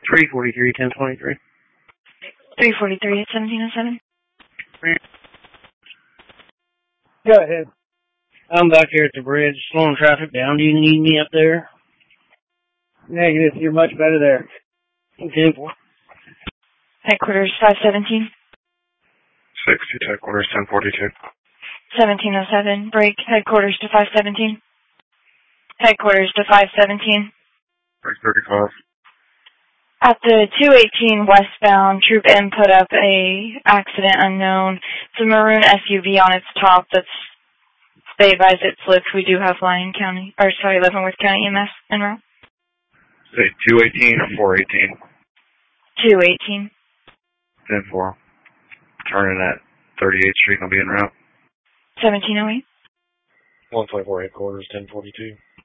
343, 1023. 343 at 1707. Go ahead. I'm back here at the bridge, slowing traffic down. Do you need me up there? Negative. You're much better there. 10-4. Headquarters 517. 60, headquarters 1042. 1707. Break. Headquarters to 517. Headquarters to 517. Break 35. At the 218 westbound, Troop M put up a accident unknown. It's a maroon SUV on its top that's, they advise it flipped. We do have Leavenworth County EMS en route. Say 218 or 418? 218. 10-4. Turning at 38th Street, I'll be en route. 1708. 154 headquarters 1042.